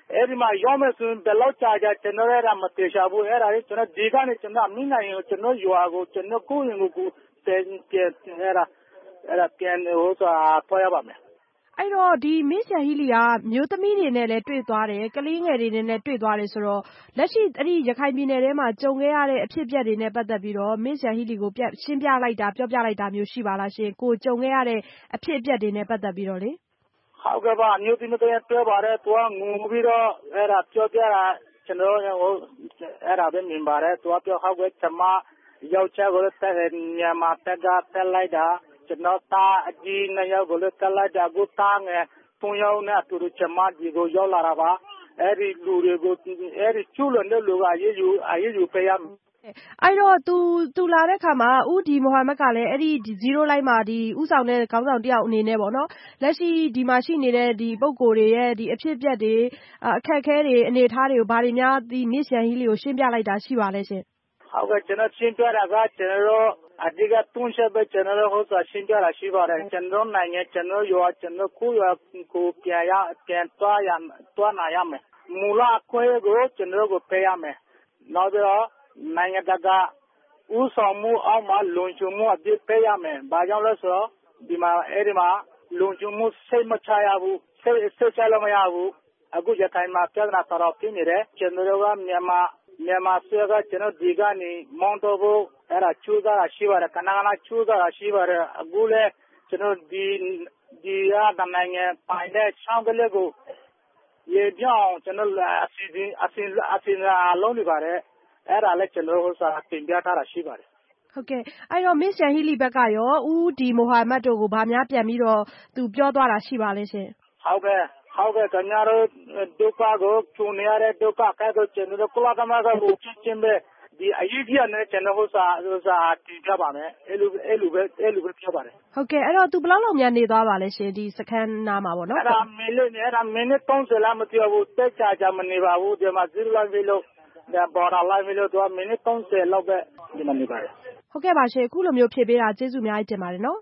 အဲ့ဒီမှာရောက်မယ်ဆိုရင်ဘယ်လောက်ကြာကြာကျွန်တော်အဲ့ဒါမတေချာဘူးအဲ့ဒါလေးကျွန်တော်ဒီကနေကျွန်တော်မိနိုင်ရင်ကျွန်တော်ရွာကိုကျွန်တော်ကိုယ်ရင်ကိုပြန်ပြန်အဲ့ဒါအဲ့ဒါပြန်ဟိုဆိုပေါ်ရပါမယ်အဲ့တော့ဒီ Miss Yanghee Lee ကမျိုးသမီးတွေနဲ့လည်းတွေ့သွားတယ်ကလေးငယ်တွေနဲ့လည်းတွေ့သွားတယ်ဆိုတော့လက်ရှိအဲ့ဒီရခိုင်ပြည်နယ်ထဲမှာကြုံခဲ့ရတဲ့အဖြစ်အပျက်တွေနဲ့ပတ်သက်ပြီးတော့ Miss Yanghee Lee ကိုပြရှင်းပြလိုက်တာပြောပြလိုက်တာမျိုးရှိပါလားရှင်ကိုကြုံခဲ့ရတဲ့အဖြစ်အပျက်တွေနဲ့ပတ်သက်ပြီးတော့လေဟုတ်ကဲ့ပါမျိုးသမီးတွေပြောပါတယ်သူကငုံပြီးတော့အဲ့ဒါပြောပြတာကျွန်တော်ဟိုအဲ့ဒါပဲမြင်ပါတယ်သူကပြောဟုတ်ကဲ့ကျွန်မယောက်ျားကိုလည်းတက်မြန်မာတက်ကတက်လိုက်တာကျွန်တော်သားအကြီးနှစ်ယောက်ကိုလည်းတက်လိုက်တာကိုသားငယ်သုံးယောက်နဲ့အတူတူကျွန်မဒီကိုရောက်လာတာပါအဲ့ဒီလူတွေကိုအဲ့ဒီကျူးလွန်တဲ့လူကအေးယူအေးယူပေးရအဲ့တော့ तू तू လာတဲ့ခါမှာဦးဒီမိုဟာမက်ကလည်းအဲ့ဒီဇီရိုလိုင်းမှာဒီဥဆောင်တဲ့ခေါင်းဆောင်တယောက်အနေနဲ့ပေါ့နော်လက်ရှိဒီမှာရှိနေတဲ့ဒီပုံကိုယ်တွေရဲ့ဒီအဖြစ်အပျက်တွေအခက်အခဲတွေအနေအထားတွေကိုဘာတွေများဒီ Miss Yanghee Lee ကိုရှင်းပြလိုက်တာရှိပါလဲရှင်ဟုတ်ကဲ့ကျွန်တော်ရှင်းပြတာကကျွန်တော်အဓိကတွန်းချက်ပဲကျွန်တော်ဟိုဆိုရှင်းပြတာရှိပါတယ်ကျွန်တော်နိုင်ငံကျွန်တော်ရွာကျွန်တော်ကိုရွာကိုပြန်ရပြန်သွားရသွားနိုင်ရမယ်မူလခွဲကိုကျွန်တော်ကိုပေးရမယ်နောက်တော့နိုင်ငံတကာဥဆောင်မှုအောက်မှာလုံခြုံမှုအပြည့်ပေးရမယ်။ဘာကြောင့်လဲဆိုတော့ဒီမှာအဲ့ဒီမှာလုံခြုံမှုစိတ်မချရဘူးစိတ်စိတ်ချလို့မရဘူးအခုရခိုင်မှာပြဿနာတော်တော်ပြင်းနေတယ်ကျွန်တော်ကမြန်မာမြန်မာဆွေကကျွန်တော်ဒီကနေမောင်းတော့ဖို့အဲ့ဒါချူတာရှိပါတယ်ကနကနာချူတာရှိပါတယ်အခုလဲကျွန်တော်ဒီဒီရတဲ့နိုင်ငံပိုင်တဲ့ချောင်းကလေးကိုရေပြောင်းကျွန်တော်အစီအစီအစီအလုံးနေပါတယ်အဲ့ဒါလည်းကျွန်တော်ဟိုစာတင်ပြထားတာရှိပါတယ်ဟုတ်ကဲ့အဲ့တော့ Miss Yanghee Lee ဘက်ကရောဦးဒီမိုဟာမက်တို့ကိုဗာများပြန်ပြီးတော့သူပြောသွားတာရှိပါလဲရှင်ဟုတ်ကဲ့ဟုတ်ကဲ့ခင်ဗျားတို့ဒုက္ခကိုကျုံနေရတဲ့ဒုက္ခကဲတော့ကျွန်တော်ကုလသမဂ္ဂကိုချင်းချင်းပဲဒီအရေးကြီးတဲ့ကျွန်တော်ဟိုစာဟိုစာတင်ပြပါမယ်အဲ့လိုအဲ့လိုပဲအဲ့လိုပဲပြောပါတယ်ဟုတ်ကဲ့အဲ့တော့သူဘယ်လောက်လောက်များနေသွားပါလဲရှင်ဒီစခန်းနာမှာပေါ့နော်အဲ့ဒါမင်းလေးအဲ့ဒါမင်းနဲ့သုံးဆယ်လားမသိဘူးတက်ကြကြမနေပါဘူးဒီမှာဇီရိုလိုက်ပြီးလို့ဒါပေါ်လာလိုက်ပြီးလို့သူကမင်းနဲ့သုံးဆယ်လောက်ပဲဒီမှာနေပါတယ်ဟုတ်ကဲ့ပါရှင်အခုလိုမျိုးဖြည့်ပေးတာကျေးဇူးအများကြီးတင်ပါတယ်နော်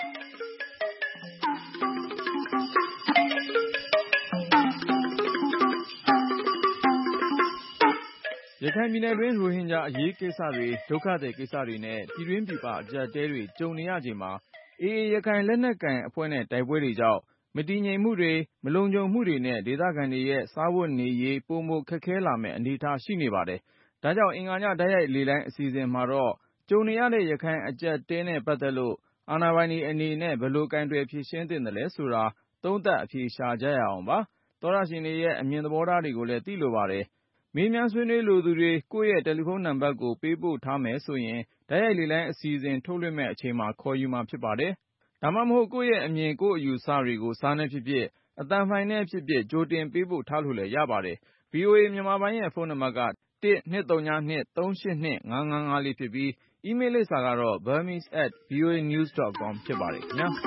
ရခိုင်ပြည်နယ်တွင်းရိုဟင်ဂျာအရေးကိစ္စတွေဒုက္ခသည်ကိစ္စတွေနဲ့ပြည်တွင်းပြည်ပအကြပ်တဲတွေကြုံနေရချိန်မှာအေအေရခိုင်လက်နက်ကိုင်အဖွဲ့နဲ့တိုက်ပွဲတွေကြောင့်မတည်ငြိမ်မှုတွေမလုံခြုံမှုတွေနဲ့ဒေသခံတွေရဲ့စားဝတ်နေရေးပိုမိုခက်ခဲလာမယ့်အနေအထားရှိနေပါတယ်။ဒါကြောင့်အင်္ဂါညတိုက်ရိုက်လေလိုင်းအစီအစဉ်မှာတော့ကြုံနေရတဲ့ရခိုင်အကြပ်တဲနဲ့ပတ်သက်လို့အာဏာပိုင်တွေအနေနဲ့ဘယ်လိုကိုင်တွယ်ဖြေရှင်းသင့်တယ်လဲဆိုတာသုံးသပ်အဖြေရှာကြရအောင်ပါ။သောတရှင်တွေရဲ့အမြင်သဘောထားတွေကိုလည်းသိလိုပါတယ်။မေးမြန်းဆွေးနွေးလိုသူတွေကိုယ့်ရဲ့တယ်လီဖုန်းနံပါတ်ကိုပေးပို့ထားမယ်ဆိုရင်တိုက်ရိုက်လေလိုင်းအစီအစဉ်ထုတ်လွှင့်မယ့်အချိန်မှာခေါ်ယူမှာဖြစ်ပါတယ်။ဒါမှမဟုတ်ကိုယ့်ရဲ့အမြင်ကိုယ့်အယူဆတွေကိုစာနဲ့ဖြစ်ဖြစ်အသံဖိုင်နဲ့ဖြစ်ဖြစ်ကြိုတင်ပေးပို့ထားလို့လည်းရပါတယ်။ ဗွီအိုအေမြန်မာပိုင်းရဲ့ဖုန်းနံပါတ်ကတစ် ၂၃၂ ၃၈၂ ၅၅၅၄ဖြစ်ပြီးအီးမေးလ်လိပ်စာကတော့ burmese at voanews dot com ဖြစ်ပါတယ်ခင်ဗျာ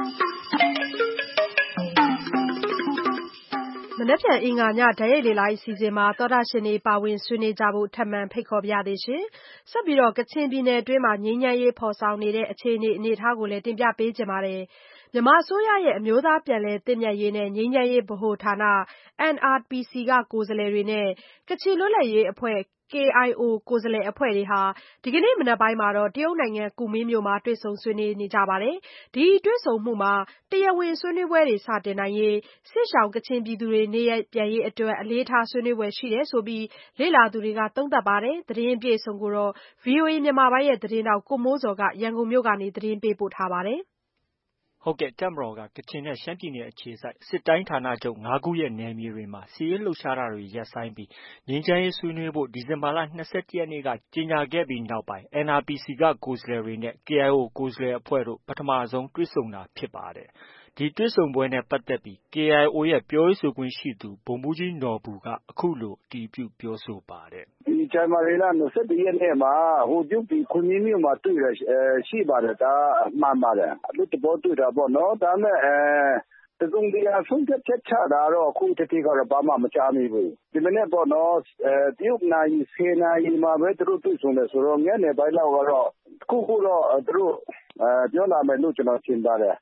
မနက်ဖြန်အင်္ဂါညဓာတ်ရိုက်လေလိုင်းအစီအစဉ်မှာသောတာရှင်တွေပါဝင်ဆွေးနွေးကြဖို့ထပ်မံဖိတ်ခေါ်ပါရသေးရှင်။ဆက်ပြီးတော့ကချင်ပြည်နယ်အတွင်းမှာငြိမ်းချမ်းရေးဖော်ဆောင်နေတဲ့အခြေအနေအနေအထားကိုလည်းတင်ပြပေးချင်ပါတယ်။မြန်မာအစိုးရရဲ့အမျိုးသားပြန်လည်သင့်မြတ်ရေးနဲ့ငြိမ်းချမ်းရေးဗဟိုဌာန N R P C ကကိုယ်စားလှယ်တွေနဲ့ကချင်လွတ်လပ်ရေးအဖွဲ့ K I O ကိုယ်စားလှယ်အဖွဲ့တွေဟာဒီကနေ့မနက်ပိုင်းမှာတော့တရုတ်နိုင်ငံကူမင်းမြို့မှာတွေ့ဆုံဆွေးနွေးနေကြပါတယ်။ဒီတွေ့ဆုံမှုမှာတရားဝင်ဆွေးနွေးပွဲတွေစတင်နိုင်ရေးစစ်ရှောင်ကချင်ပြည်သူတွေနေရပ်ပြန်ရေးအတွက်အလေးထားဆွေးနွေးပွဲရှိတယ်ဆိုပြီးလေ့လာသူတွေကသုံးသပ်ပါတယ်။သတင်းအပြည့်အစုံကိုတော့ ဗွီအိုအေမြန်မာပိုင်းရဲ့သတင်းတောက်ကိုမိုးစော်ကရန်ကုန်မြို့ကနေသတင်းပေးပို့ထားပါတယ်။ဟုတ်ကဲ့တပ်မတော်ကကချင်နဲ့ရှမ်းပြည်နယ်အခြေစိုက်စစ်တိုင်းဌာနချုပ်၅ခုရဲ့နယ်မြေတွေမှာစစ်ရေးလှုပ်ရှားတာတွေရပ်ဆိုင်းပြီးငြိမ်းချမ်းရေးဆွေးနွေးဖို့ဒီဇင်ဘာလ၂၁ရက်နေ့ကကြေညာခဲ့ပြီးနောက်ပိုင်း N R P C ကကိုယ်စားလှယ်တွေနဲ့ K I O ကိုယ်စားလှယ်အဖွဲ့တို့ပထမဆုံးတွေ့ဆုံတာဖြစ်ပါတယ်။ဒီတွေ့ဆုံပွဲနဲ့ပတ်သက်ပြီး K I O ရဲ့ပြောရေးဆိုခွင့်ရှိသူဗိုလ်မှူးကြီးနော်ဘူကအခုလိုအတည်ပြုပြောဆိုပါတယ်။ဒီဇန်နဝါရီလ၂၁ရက်နေ့မှာဟိုပြုတ်ပြီးခွန်ကြီးမြို့မှာတွေ့ရရှိပါတယ်ဒါမှန်ပါတယ်အလို့တဘောတွေ့တာပေါ့နော်ဒါနဲ့အဲတစုံတရာဆုံးဖြတ်ချက်ချတာတော့အခုတတိကတော့ဘာမှမကြားမိဘူးဒီမနေ့ပေါ့နော်အဲတရုတ်နိုင်ဆယ်နာရီမှာပဲသူတို့တွေ့ဆုံတယ်ဆိုတော့ညနေပိုင်းလောက်ကတော့ခုခုတော့သူတို့အဲပြောလာမယ်လို့ကျွန်တော်ရှင်းပါတယ်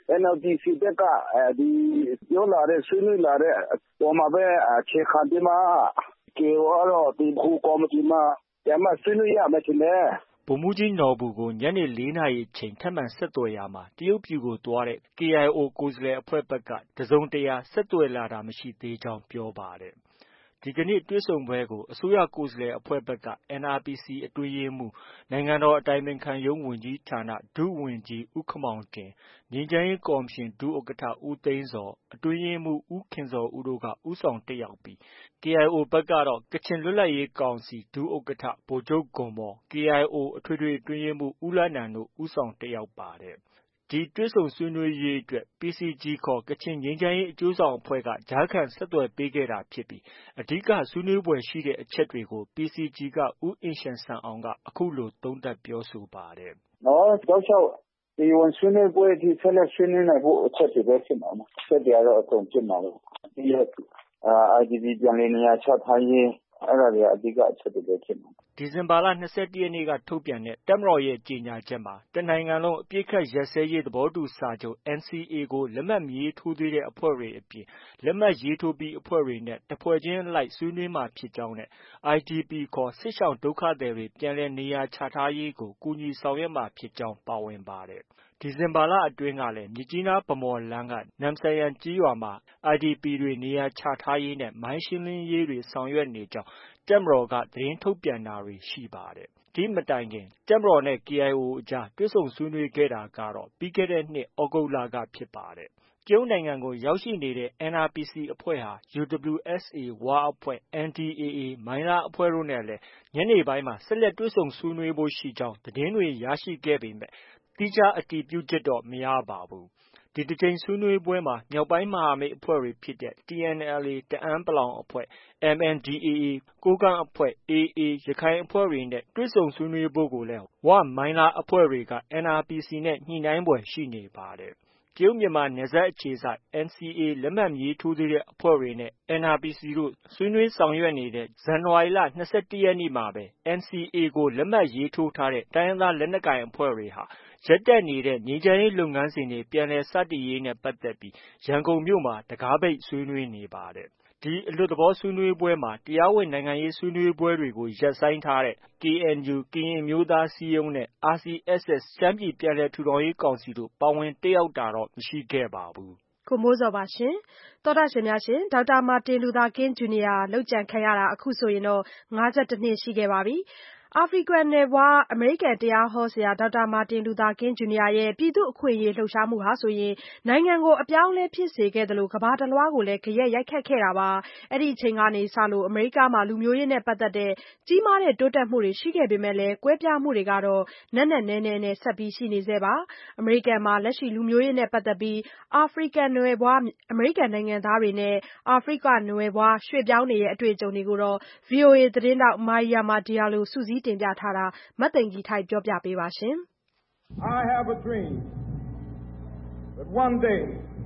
N L D C ဘက်ကဒီပြောလာတဲ့ဆွေးနွေးလာတဲ့ပေါ်မှာပဲအခြေခံပြီးမှ ကေအို ကတော့ဒီခုကော်မတီမှာပြန်မှဆွေးနွေးရမယ်ထင်တယ်။ဗိုလ်မှူးကြီးနော်ဘူကိုညနေလေးနာရီအချိန်ထပ်မံဆက်သွယ်ရာမှာတရုတ်ပြည်ကိုသွားတဲ့ ကေအိုင်အို ကိုယ်စားလှယ်အဖွဲ့ဘက်ကတစုံတရာဆက်သွယ်လာတာမရှိသေးကြောင်းပြောပါတယ်။ ဒီကနေ့တွေ့ဆုံပွဲကိုအစိုးရကိုယ်စားလှယ်အဖွဲ့ဘက်က N R P C အတွင်းရေးမှူး၊နိုင်ငံတော်အတိုင်ပင်ခံရုံးဝန်ကြီးဌာန ဒုဝန်ကြီးဦးခင်မောင်တင်၊ငြိမ်းချမ်းရေးကော်မရှင် ဒုဥက္ကဋ္ဌ ဦးသိန်းဇော်၊အတွင်းရေးမှူးဦးခင်ဇော်ဦးတို့က ဦးဆောင်တက်ရောက်ပြီး ကေအိုင်အိုဘက်ကတော့ ကချင်လွတ်လပ်ရေးကောင်စီ ဒုဥက္ကဋ္ဌ ဗိုလ်ချုပ်ဂွမ်မော်၊ကေအိုင်အို အထွေထွေအတွင်းရေးမှူး ဦးလနန်တို့ ဦးဆောင်တက်ရောက်ပါတယ်။ ဒီတွေ့ဆုံဆွေးနွေးရေးအတွက် P C G ခေါ် ကချင်ငြိမ်းချမ်းရေးအကျိုးဆောင်အဖွဲ့က ကြားခံဆက်သွယ်ပေးခဲ့တာဖြစ်ပြီး အဓိကဆွေးနွေးဖွယ်ရှိတဲ့အချက်တွေကို P C G က ဦးအင်ရှန်ဆန်အောင်က အခုလို သုံးသပ်ပြောဆိုပါတယ်။ “တောက်လျှောက်တရားဝင်ဆွေးနွေးပွဲအထိဆက်လက်ဆွေးနွေးနိုင်ဖို့အချက်တွေပဲဖြစ်မှာပါ။ အချက်တွေကတော့အကုန်ဖြစ်မှာပဲ။ ပြီးတော့ I D P ပြန်လည်နေရာချထားရေးအဲဒါတွေကအဓိကအချက်တွေပဲဖြစ်မှာ။” ဒီဇင်ဘာလ ၂၁ရက်နေ့က ထုတ်ပြန်တဲ့ တပ်မတော်ရဲ့ ကြေညာချက်မှာ တစ်နိုင်ငံလုံးအပစ်အခတ်ရပ်စဲရေးသဘောတူစာချုပ် N C A ကို လက်မှတ်မရေးထိုးသေးတဲ့အဖွဲ့တွေအပြင် လက်မှတ်ရေးထိုးပြီးအဖွဲ့တွေနဲ့ တစ်ဖွဲ့ချင်းအလိုက်ဆွေးနွေးမှာဖြစ်ကြောင်းနဲ့ I D P ခေါ် စစ်ရှောင်ဒုက္ခသည်တွေပြန်လည်နေရာချထားရေးကို ကူညီဆောင်ရွက်မှာဖြစ်ကြောင်း ပါဝင်ပါတယ်။ ဒီဇင်ဘာလအတွင်းကလည်း မြစ်ကြီးနား-ဗန်းမော်လမ်းက နမ့်ဆန်ယန်ကျေးရွာမှာ I D P တွေနေရာချထားရေးနဲ့ မိုင်းရှင်းလင်းရေးတွေဆောင်ရွက်နေကြောင်း တပ်မတော်က သတင်းထုတ်ပြန်တာတွေ ရှိပါတယ်။ ဒီမတိုင်ခင် တပ်မတော်နဲ့ ကေအိုင်အိုအကြားတွေ့ဆုံဆွေးနွေးခဲ့တာကတော့ ပြီးခဲ့တဲ့နှစ် သြဂုတ်လက ဖြစ်ပါတယ်။ တရုတ်နိုင်ငံကို ရောက်ရှိနေတဲ့ N R P C အဖွဲ့ဟာ U W S A ဝအဖွဲ့၊ N D A A မိုင်းလားအဖွဲ့တို့နဲ့လည်း ညနေပိုင်းမှာ ဆက်လက်တွေ့ဆုံဆွေးနွေးဖို့ ရှိကြောင်း သတင်းတွေ ရရှိခဲ့ပေမဲ့ သီးခြားအတည်ပြုချက်တော့ မရပါဘူး။ ဒီတစ်ကြိမ်ဆွေးနွေးပွဲမှာ မြောက်ပိုင်းမဟာမိတ်အဖွဲ့တွေဖြစ်တဲ့ T N L A တအန်း အဖွဲ့၊ M N D A A ကိုးကန့်အဖွဲ့၊ A A ရခိုင်အဖွဲ့တွေနဲ့ တွေ့ဆုံဆွေးနွေးဖို့ကိုလည်း ဝ၊ မိုင်းလားအဖွဲ့တွေက N R P C နဲ့ ညှိနှိုင်းဖွယ်ရှိနေပါတယ်။ တရုတ်မြန်မာနယ်စပ်အခြေစိုက် N C A လက်မှတ်မရေးထိုးသေးတဲ့အဖွဲ့တွေနဲ့ N R P C တို့ ဆွေးနွေးဆောင်ရွက်နေတဲ့ ဇန်နဝါရီလ ၂၁ရက်နေ့မှာပဲ N C A ကို လက်မှတ်ရေးထိုးထားတဲ့ တိုင်းရင်းသားလက်နက်ကိုင်အဖွဲ့တွေဟာ ရပ်တန့်နေတဲ့ ငြိမ်းချမ်းရေးလုပ်ငန်းစဉ်တွေ ပြန်လည်စတင်ရေးနဲ့ပတ်သက်ပြီး ရန်ကုန်မြို့မှာ တံခါးပိတ်ဆွေးနွေးနေပါတယ်။ ဒီအလွတ်သဘောဆွေးနွေးပွဲမှာ တရားဝင်နိုင်ငံရေးဆွေးနွေးပွဲတွေကို ရပ်ဆိုင်းထားတဲ့ K N U ကရင်အမျိုးသားအစည်းအရုံးနဲ့ R C S S ရှမ်းပြည်ပြန်လည်ထူထောင်ရေးကောင်စီတို့ ပါဝင်တက်ရောက်တာတော့ မရှိခဲ့ပါဘူး။ကိုမိုးဇော်ပါရှင်။ သောတရှင်များရှင် ဒေါက်တာမာတင်လူသာကင်းဂျူနီယာလုပ်ကြံခံရတာအခုဆိုရင် ၅၁နှစ်ရှိခဲ့ပါပြီ။ အာဖရိကန်နွယ်ဖွားအမေရိကန်တရားဟောဆရာဒေါက်တာမာတင်လူသာကင်းဂျူနီယာရဲ့ ပြည်သူ့အခွင့်အရေးလှုပ်ရှားမှုဟာဆိုရင် နိုင်ငံကိုအပြောင်းအလဲဖြစ်စေခဲ့သလို ကမ္ဘာတလွှားကိုလည်း ဂယက်ရိုက်ခတ်ခဲ့တာပါ။ အဲဒီအချိန်ကစလို့ အမေရိကန်မှာ လူမျိုးရေးနဲ့ပတ်သက်တဲ့ ကြီးမားတဲ့တိုးတက်မှုတွေရှိခဲ့ပေမဲ့လည်း ကွဲပြားမှုတွေကတော့ နက်နက်နဲနဲနဲ့ ဆက်ရှိနေဆဲပါ။ အမေရိကန်မှာ လက်ရှိလူမျိုးရေးနဲ့ပတ်သက်ပြီး အာဖရိကန်နွယ်ဖွားအမေရိကန်နိုင်ငံသားတွေနဲ့ အာဖရိကနွယ်ဖွားရွှေ့ပြောင်းတွေရဲ့အတွေ့အကြုံတွေကို ဗွီအိုအေသတင်းထောက် Mariama Diallo စုစည်းတင်ပြထားတာ မသိင်္ဂ ီထိုက်ပြောပြပေးပါမယ်။ I have a dream that one day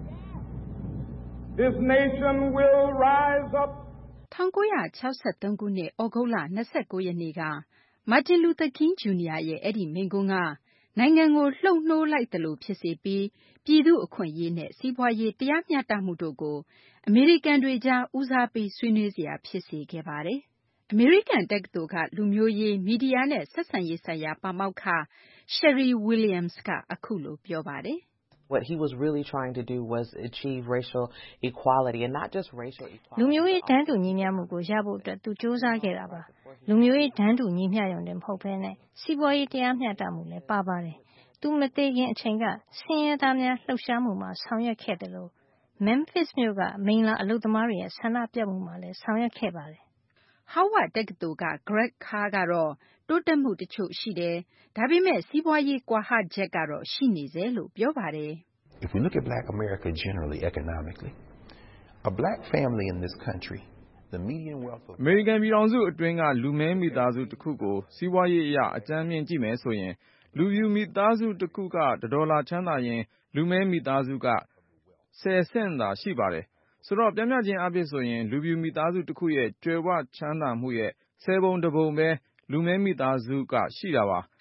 this nation will rise up ၁၉၆၃ခုနှစ် သြဂုတ်လ ၂၉ရက်နေ့က မာတင်လူသာကင်းဂျူနီယာရဲ့အဲဒီမိန့်ခွန်းက နိုင်ငံကိုလှုပ်နှိုးလိုက်သလိုဖြစ်စေပြီး ပြည်သူ့အခွင့်အရေးနဲ့ စီးပွားရေးတရားမျှတမှုတို့ကို အမေရိကန်တွေကြားဦးစားပေးဆွေးနွေးစရာဖြစ်စေခဲ့ပါတယ်။ အမေရိကန်တက္ကသိုလ်က လူမျိုးရေး၊ မီဒီယာနဲ့ ဆက်ဆံရေးဆိုင်ရာပါမောက္ခ Sherri Williams က အခုလိုပြောပါတယ်။ What he was really trying to do was achieve racial equality and not just racial equality. လူမျိုးရေးတန်းတူညီမျှမှုကိုရဖို့အတွက်သူစ조사ခဲ့တာပါ။လူမျိုးရေးတန်းတူညီမျှရုံတင်မဟုတ်ဘဲနဲ့စီးပွားရေးတရားမျှတမှုလည်းပါပါတယ်။သူမသေခင်အချိန်ကဆင်းရဲသားများလှုပ်ရှားမှုမှာဆောင်ရွက်ခဲ့တယ်လို့ Memphis မြို့ကမိန်လာအလုပ်သမားတွေရဲ့ဆန္ဒပြမှုမှာလည်းဆောင်ရွက်ခဲ့ပါတယ်။ Howard တက္ကသိုလ်က Greg Carr ကတော့တိုးတက်မှုတချို့ရှိတယ်။ဒါပေမဲ့စီးပွားရေးကွာဟချက်ကတော့ရှိနေဆဲလို့ပြောပါတယ်။ If we look at black America generally economically, a black family in this country, the median wealth of အမေရိကန်ပြည်ထောင်စုအတွင်းကလူမည်းမိသားစုတစ်ခုကိုစီးပွားရေးအရအကြမ်းမြင်ကြည့်မယ်ဆိုရင်လူဖြူမိသားစုတစ်ခုကတစ်ဒေါ်လာချမ်းသာရင်လူမည်းမိသားစုကဆယ်ဆင့်သာရှိပါတယ်။ဆိုတော့ပြမျှခြင်းအဖြစ်ဆိုရင်လူဖြူမိသားစုတစ်ခုရဲ့ကြွယ်ဝချမ်းသာမှုရဲ့ဆယ်ပုံတစ်ပုံပဲလူမည်းမိသားစုကရှိတာပါ။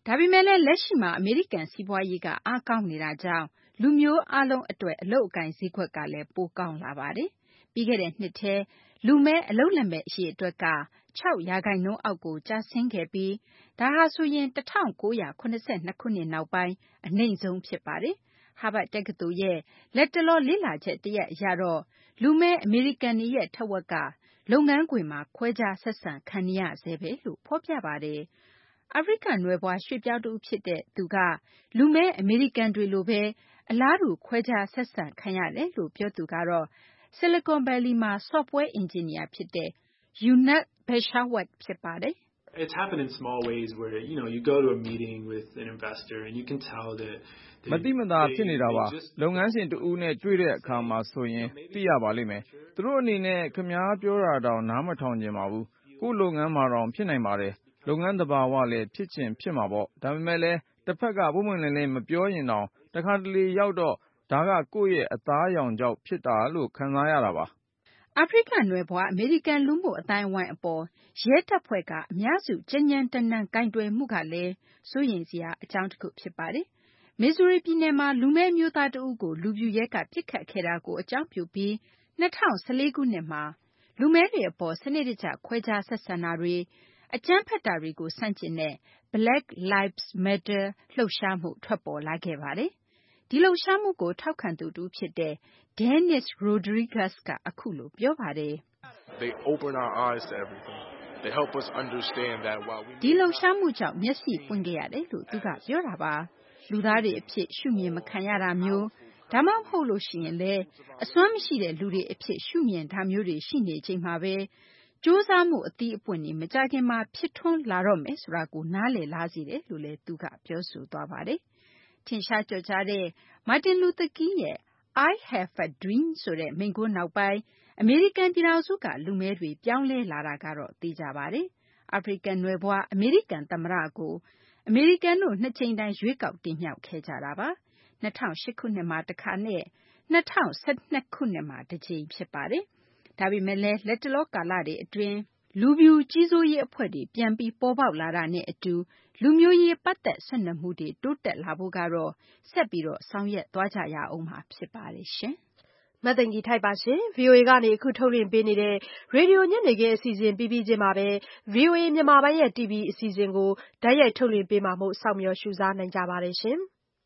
ဒါပေမဲ့လည်းလက်ရှိမှာအမေရိကန်စီးပွားရေးကအားကောင်းနေတာကြောင့်လူမျိုးအားလုံးအတွက်အလုပ်အကိုင်ဈေးကွက်ကလည်းပိုကောင်းလာပါတယ်။ပြီးခဲ့တဲ့နှစ်ထဲလူမဲအလုပ်လက်မဲ့အရေအတွက်က၆ရာခိုင်နှုန်းအောက်ကိုကျဆင်းခဲ့ပြီးဒါဟာဆိုရင်၁၉၇၂ခုနှစ်နောက်ပိုင်းအနိမ့်ဆုံးဖြစ်ပါတယ်။ Harvard တက္ကသိုလ်ရဲ့လက်တလောလေ့လာချက်တရပ်အရတော့လူမဲအမေရိကန်တွေရဲ့ထက်ဝက်ကလုပ်ငန်းခွင်မှာခွဲခြားဆက်ဆံခံနေရဆဲပဲလို့ဖော်ပြပါတယ်။အာဖရိကနွယ်ဖွားရွှေ့ပြောင်းတဦးဖြစ်တဲ့သူကလူမဲအမေရိကန်တွေလိုပဲအလားတူခွဲခြားဆက်ဆံခံရတယ်လို့ပြောသူကတော့ Silicon Valley မှာ software engineer ဖြစ်တဲ့ Yunus Beshawat ဖြစ်ပါတယ်။ It's happened in small ways where, you know, you go to a meeting with an investor and you can tell that မတိမတာဖြစ်နေတာပါလုပ်ငန်းရှင်တူဦးနဲ့တွေ့တဲ့အခါမှာဆိုရင်သိရပါလိမ့်မယ်သူတို့အနေနဲ့ခင်ဗျားပြောတာတောင်နားမထောင်ကျင်ပါဘူးကိုယ့်လုပ်ငန်းမှာတော့ဖြစ်နိုင်ပါတယ်လုပ်ငန်းသဘာဝလည်းဖြစ်ချင်ဖြစ်မှာပေါ့ဒါပေမဲ့လည်းတစ်ဖက်ကပုံမှန်လင်းလင်းမပြောရင်တောင်တခါတလေရောက်တော့ဒါကကိုယ့်ရဲ့အသားရောင်ကြောင့်ဖြစ်တာလို့ခံစားရတာပါအာဖရိကနွယ်ဖွားအမေရိကန်လူမှုအတိုင်းအဝိုင်းအပေါ်ရဲတပ်ဖွဲ့ကအများစုကြမ်းကြမ်းတမ်းတမ်းကင်တွယ်မှုကလည်းစိုးရိမ်စရာအကြောင်းတစ်ခုဖြစ်ပါတယ်မစ်ဇူရီပြည်နယ်မှာလူမဲမျိုးသားတဦးကိုလူပြူရဲကပစ်ခတ်ခဲ့တာကိုအကြောင်းပြုပြီး၂၀၁၄ခုနှစ်မှာလူမဲတွေအပေါ်စနစ်တကျခွဲခြားဆက်ဆံတာတွေအကြမ်းဖက်တာတွေကိုဆန့်ကျင်တဲ့ Black Lives Matter လှုပ်ရှားမှုထွက်ပေါ်လာခဲ့ပါတယ်။ဒီလှုပ်ရှားမှုကိုထောက်ခံသူတဦးဖြစ်တဲ့ Dennis Rodriguez ကအခုလိုပြောပါတယ်။ They open our eyes to everything. They help us understand that while we ဒီလှုပ်ရှားမှုကြောင့်မျက်စိပွင့်ခဲ့ရတယ်လို့သူကပြောတာပါ။လူသားတွေအဖြစ်ရှုမြင်မခံရတာမျိုးဒါမှမဟုတ်လို့ရှိရင်လည်းအစွမ်းမရှိတဲ့လူတွေအဖြစ်ရှုမြင်တာမျိုးတွေရှိနေချိန်မှာပဲစူးစမ်းမှုအသီးအပွင့်တွေမကြခင်မှာဖြစ်ထွန်းလာတော့မယ်ဆိုတာကိုနားလည်လာစေတယ်လို့လည်းသူကပြောဆိုသွားပါတယ်။ထင်ရှားကျော်ကြားတဲ့ Martin Luther King ရဲ့ I have a dream ဆိုတဲ့မိန့်ခွန်းနောက်ပိုင်းအမေရိကန်ပြည်ထောင်စုကလူမဲတွေပြောင်းလဲလာတာကတော့သိကြပါတယ်။အာဖရိကန်နွယ်ဖွားအမေရိကန်သမ္မတကိုအမေရိကန်တို့နှစ်ကြိမ်တိုင်ရွေးကောက်တင်မြှောက်ခဲ့ကြတာပါ။၂၀၀၈ခုနှစ်မှာတစ်ခါနဲ့၂၀၁၂ခုနှစ်မှာတစ်ကြိမ်ဖြစ်ပါတယ်။ဒါပေမဲ့လည်းလက်တလောကာလတွေအတွင်းလူပြူကြီးစိုးရေးအဖွဲ့တွေပြန်ပြီးပေါ်ပေါက်လာတာနဲ့အတူလူမျိုးရေးပတ်သက်ဆက်နွယ်မှုတွေတိုးတက်လာဖို့ကတော့ဆက်ပြီးတော့ဆောင်ရွက်သွားကြရအောင်မှာဖြစ်ပါတယ်ရှင်မသိင်္ဂီထိုက်ပါရှင် ဗီအိုအေ ကနေအခုထုတ်လွှင့်ပေးနေတဲ့ရေဒီယိုညနေခင်းအစီအစဉ်ပြီးပြီးချင်းမှာပဲ ဗီအိုအေမြန်မာပိုင်းရဲ့ တီဗီအစီအစဉ်ကိုဓာတ်ရိုက်ထုတ်လွှင့်ပေးမှာမို့စောင့်မျှော်ရှုစားနိုင်ကြပါတယ်ရှင်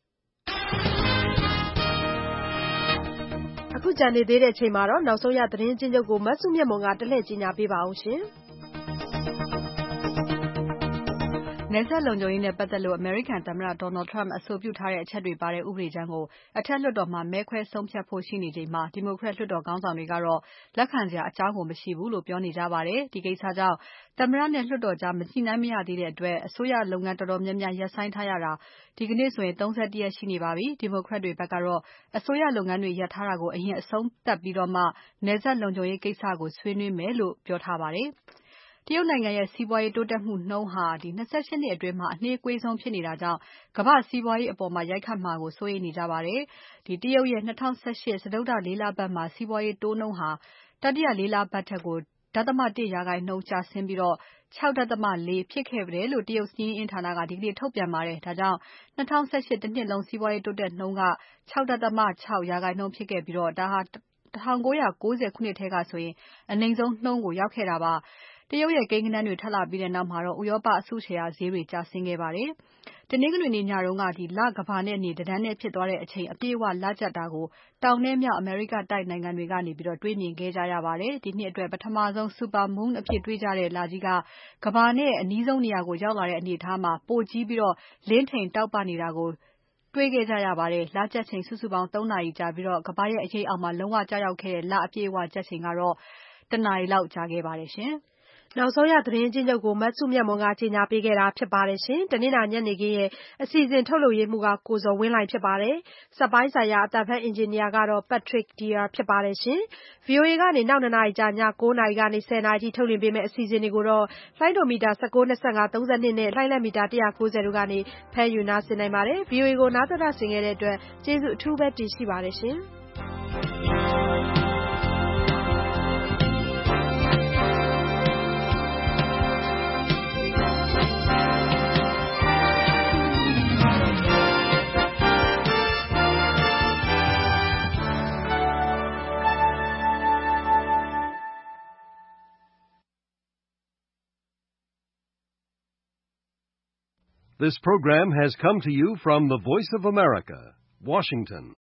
အခုကြံနေသေးတဲ့အချိန်မှာတော့နောက်ဆုံးရသတင်းချင်းချုပ်ကိုမဆုမြတ်မွန်ကတလှည့်ကြီးညာပေးပါအောင်ရှင်နယ်စပ်လုံခြုံရေးနဲ့ပတ်သက်လို့အမေရိကန်သမ္မတ Donald Trump အဆိုပြုထားတဲ့အချက်တွေပါတဲ့ဥပဒေကြမ်းကိုအထက်လွှတ်တော်မှာမဲခွဲဆုံးဖြတ်ဖို့ရှိနေချိန်မှာဒီမိုကရက်လွှတ်တော်ခေါင်းဆောင်တွေကတော့လက်ခံစရာအကြောင်းကိုမရှိဘူးလို့ပြောနေကြပါတယ်။ဒီကိစ္စကြောင့်သမ္မတနဲ့လွှတ်တော်ကြားမညှိနှိုင်းမရသေးတဲ့အတွက်အစိုးရလုပ်ငန်းတော်တော်များများရပ်ဆိုင်းထားရတာဒီကနေ့ဆိုရင်၃၁ရက်ရှိနေပါပြီ။ဒီမိုကရက်တွေဘက်ကတော့အစိုးရလုပ်ငန်းတွေရပ်ထားတာကိုအရင်အဆုံးသတ်ပြီးတော့မှနယ်စပ်လုံခြုံရေးကိစ္စကိုဆွေးနွေးမယ်လို့ပြောထားပါတယ်။တရုတ်နိုင်ငံရဲ့စီးပွားရေးတိုးတက်မှုနှုန်းဟာဒီ၂၈နှစ်အတွင်းမှာအနှေးအကွေးဆုံးဖြစ်နေတာကြောင့်ကမ္ဘာစီးပွားရေးအပေါ်မှာရိုက်ခတ်မှာကိုစိုးရိမ်နေကြပါတယ်။ဒီတရုတ်ရဲ့၂၀၁၈စတုတ္ထလေးလပတ်မှာစီးပွားရေးတိုးနှုန်းဟာတတိယလေးလပတ်ထက်ကိုဒသမ၁ရာခိုင်နှုန်းကျဆင်းပြီးတော့၆ဒသမ၄ဖြစ်ခဲ့တယ်လို့တရုတ်စီးရင်အင်းဌာနကဒီကနေ့ထုတ်ပြန်ပါတယ်။ဒါကြောင့်၂၀၁၈တစ်နှစ်လုံးစီးပွားရေးတိုးတက်နှုန်းက၆ဒသမ၆ရာခိုင်နှုန်းဖြစ်ခဲ့ပြီးတော့ဒါဟာ၁၉၉၀ခုနှစ်ထဲကဆိုရင်အနိမ့်ဆုံးနှုန်းကိုရောက်ခဲ့တာပါ။တရုတ်ရဲ့ကိန်းဂဏန်းတွေထွက်လာပြီးတဲ့နောက်မှာတော့ဥရောပအစုရှယ်ယာဈေးတွေကျဆင်းခဲ့ပါတယ်။တနင်္ဂနွေနေ့ညတုန်းကဒီလကဘာနဲ့နေတန်းနဲ့ဖြစ်သွားတဲ့အချိန်အပြည့်အဝလကျတာကိုတောင်နဲ့မြောက်အမေရိကတိုက်နိုင်ငံတွေကနေပြီးတော့တွေးမြင်ခဲ့ကြရပါတယ်။ဒီနှစ်အတွက်ပထမဆုံး Super Moon အဖြစ်တွေးကြတဲ့လကြီးကကဘာနဲ့အနီးဆုံးနေရာကိုရောက်လာတဲ့အနေအထားမှာပိုကြီးပြီးတော့လင်းထိန်တောက်ပနေတာကိုတွေးခဲ့ကြရပါတယ်။လကျချိန်စုစုပေါင်း၃နာရီကြာပြီးတော့ကဘာရဲ့အရေးအောက်မှာလုံးဝကျရောက်ခဲ့တဲ့လအပြည့်အဝကျချိန်ကတော့တနာရီလောက်ကြာခဲ့ပါတယ်ရှင်။နောက်ဆုံးရသတင်းချင်းချုပ်ကိုမဆုမြတ်မွန်ကကြီးညာပေးခဲ့တာဖြစ်ပါတယ်ရှင်။တနင်္လာညနေခင်းရဲ့အစီအစဉ်ထုတ်လုပ်ရေးမှုကကိုဇော်ဝင်းလှိုင်ဖြစ်ပါတယ်။စက်ပိုင်းဆိုင်ရာအသံဖတ်အင်ဂျင်နီယာကတော့ Patrick Deer ဖြစ်ပါတယ်ရှင်။ ဗီအိုအေကနေနောက်နှစ်နာရီကြာည၉နာရီကနေ၁၀နာရီထိထုတ်လွှင့်ပေးမယ့်အစီအစဉ်တွေကိုတော့လိုင်းဒိုမီတာ၁၉ ၂၅ ၃၂နဲ့လှိုင်းလက်မီတာ၁၉၀တို့ကနေဖမ်းယူနားဆင်နိုင်ပါတယ်။ ဗီအိုအေကိုနားသက်ဆင်ခဲ့တဲ့အတွက်ကျေးဇူးအထူးပဲတင်ရှိပါတယ်ရှင်။ This program has come to you from the Voice of America, Washington.